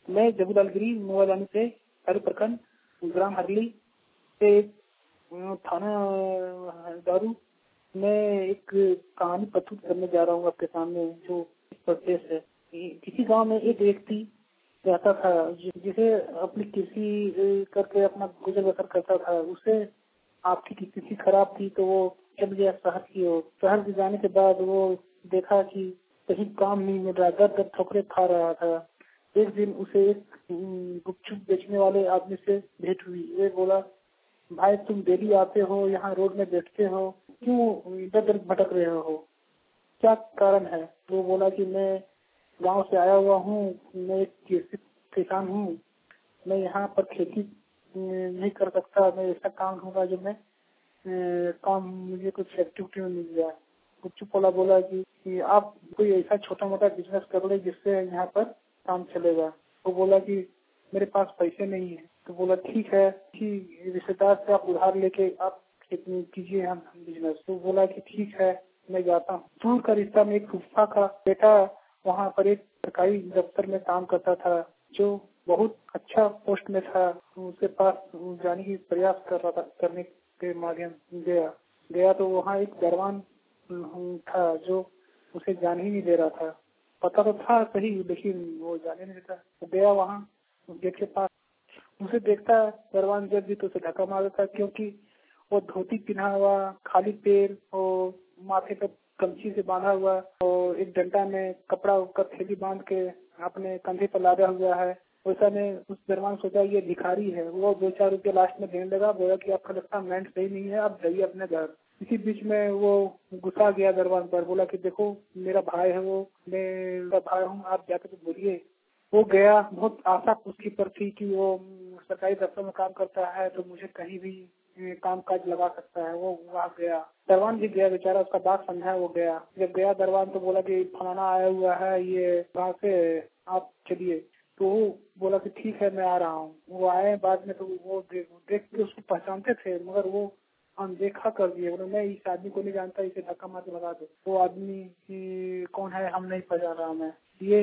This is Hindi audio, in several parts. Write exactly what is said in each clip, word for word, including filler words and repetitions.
मैं जबूलाल गिरी मोबाइल से हर प्रखंड ग्राम हरली से थाना दारू मैं एक कहानी प्रस्तुत करने जा रहा हूँ आपके सामने। जो प्रदेश है, किसी गांव में एक व्यक्ति रहता था जिसे अपनी कृषि करके अपना गुजर बसर करता था। उसे आर्थिक स्थिति खराब थी तो वो चल गया शहर की ओर। शहर में जाने के बाद वो देखा कि कहीं काम नहीं मिल रहा, दर दर ठोकरे खा रहा था। एक दिन उसे एक गुपचुप बेचने वाले आदमी से भेंट हुई। वे बोला, भाई तुम डेली आते हो, यहाँ रोड में बैठते हो, क्यों इधर उधर भटक रहे हो, क्या कारण है? वो बोला कि मैं गांव से आया हुआ हूँ, मैं एक कृषि किसान हूँ, मैं यहाँ पर खेती नहीं कर सकता, मैं ऐसा काम होगा जो मैं काम मुझे कुछ एक्टिविटी में मिल जाए। गुपचुप वाला बोला कि, कि आप कोई ऐसा छोटा मोटा बिजनेस कर ले जिससे यहाँ पर काम चलेगा। वो बोला कि मेरे पास पैसे नहीं है। तो बोला ठीक है कि रिश्तेदार से आप उधार लेके आप कीजिए हम बिजनेस। तो बोला कि ठीक है मैं जाता हूँ। दूर का रिश्ता में एक फूफा का बेटा वहाँ पर एक सरकारी दफ्तर में काम करता था, जो बहुत अच्छा पोस्ट में था। उसके पास जाने की प्रयास कर रहा था, करने के माध्यम गया गया तो वहाँ एक दरबान था जो उसे जाने ही नहीं दे रहा था। पता तो था सही, लेकिन वो जाने नहीं देता। तो गया वहाँ गेट के पास, उसे देखता दरबान जब भी तो उसे धक्का मार देता, क्योंकि वो धोती पिना हुआ, खाली पैर और माथे पर कमची से बांधा हुआ और एक डंडा में कपड़ा का थैली बांध के अपने कंधे पर लादा हुआ है। वैसा में उस दरबान सोचा ये भिखारी है। वो दो चार रुपये लास्ट में देने लगा, बोला कि आपका लगता मेंट सही नहीं है, आप जाइए अपने घर। इसी बीच में वो गुस्सा गया दरबान पर, बोला कि देखो मेरा भाई है, वो मेरा भाई हूँ, आप जाकर तो बोलिए। वो गया, बहुत आशा उसकी पर थी कि वो सरकारी दफ्तर में काम करता है तो मुझे कहीं भी काम काज लगा सकता है। वो वहाँ गया, दरबान भी गया, बेचारा उसका बात समझा। वो गया, जब गया दरबान तो बोला कि फलाना आया हुआ है, ये वहाँ से आप चलिए। तो वो बोला कि ठीक है मैं आ रहा हूँ। वो आए बाद में, तो वो देख, देख के उसको पहचानते थे, मगर वो अनदेखा कर दिए। बोले मैं इस आदमी को नहीं जानता, इसे धक्का मार के भगा दो। वो आदमी कौन है हम नहीं पहचान रहा। मैं ये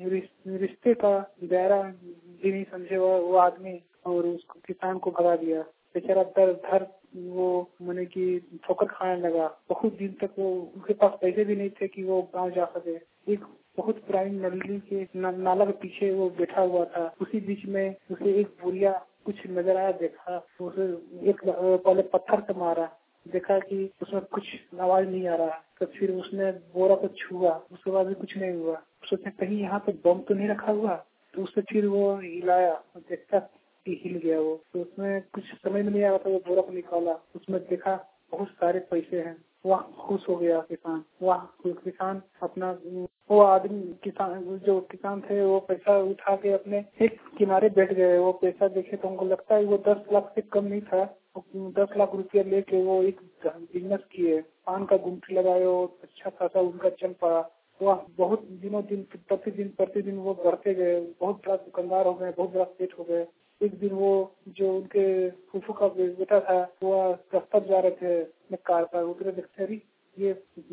रिश्ते का दायरा भी नहीं समझे वो, वो आदमी, और उसको किसान को भगा दिया। बेचारा दर धर वो मैंने की ठोकर खाने लगा। बहुत दिन तक वो, उनके पास पैसे भी नहीं थे कि वो गांव जा सके। एक बहुत पुरानी नली के नाला के पीछे वो बैठा हुआ था। उसी बीच में उसे एक बुढ़िया कुछ नजर आया, देखा तो उसे एक पहले पत्थर से मारा, देखा कि उसमें कुछ आवाज नहीं आ रहा। तो फिर उसने बोरा को छुआ, उसके बाद भी कुछ नहीं हुआ। सोचा कहीं यहाँ पे बम तो नहीं रखा हुआ। तो उससे फिर वो हिलाया, देखता कि हिल गया वो। तो उसमें कुछ समझ में नहीं आ रहा था। वो बोरा को निकाला, उसमें देखा बहुत सारे पैसे हैं। वह खुश हो गया किसान। वह किसान अपना, वो आदमी किसान जो किसान थे वो पैसा उठा के अपने एक किनारे बैठ गए। वो पैसा देखे तो उनको लगता है वो दस लाख से कम नहीं था। दस लाख रुपया लेके वो एक बिजनेस किए, पान का गुमटी लगाए और अच्छा खासा उनका चल पड़ा। वह बहुत दिनों दिन प्रतिदिन प्रतिदिन वो बढ़ते गए, बहुत बड़ा दुकानदार हो गए, बहुत बड़ा सेठ हो गए। एक दिन वो जो उनके फूफू का बेटा था वो दफ्तर जा रहे थे अपने कार पर, उधर देखते रही ये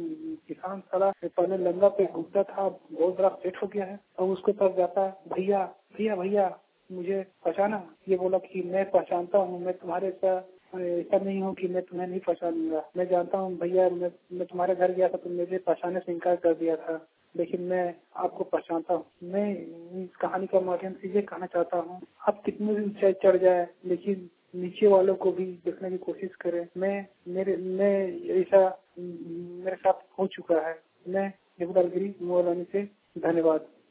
किसान साला पहले लंगा पे घूमता था, बहुत बड़ा सेठ हो गया है। और उसके पास जाता, भैया भैया भैया मुझे पहचाना? ये बोला कि मैं पहचानता हूँ, मैं तुम्हारे ऐसा ऐसा नहीं हूँ कि मैं तुम्हें नहीं पहचानूंगा। मैं जानता हूँ भैया, मैं, मैं तुम्हारे घर गया था तो मुझे पहचानने से इनकार कर दिया था, लेकिन मैं आपको पहचानता हूँ। मैं इस कहानी का माध्यम से ये कहना चाहता हूँ, आप कितने भी ऊंचाई चढ़ जाए लेकिन नीचे वालों को भी देखने की कोशिश करें। मैं मेरे मैं ऐसा मेरे साथ हो चुका है। मैं जबूलाल गिरी मोबाइल से, धन्यवाद।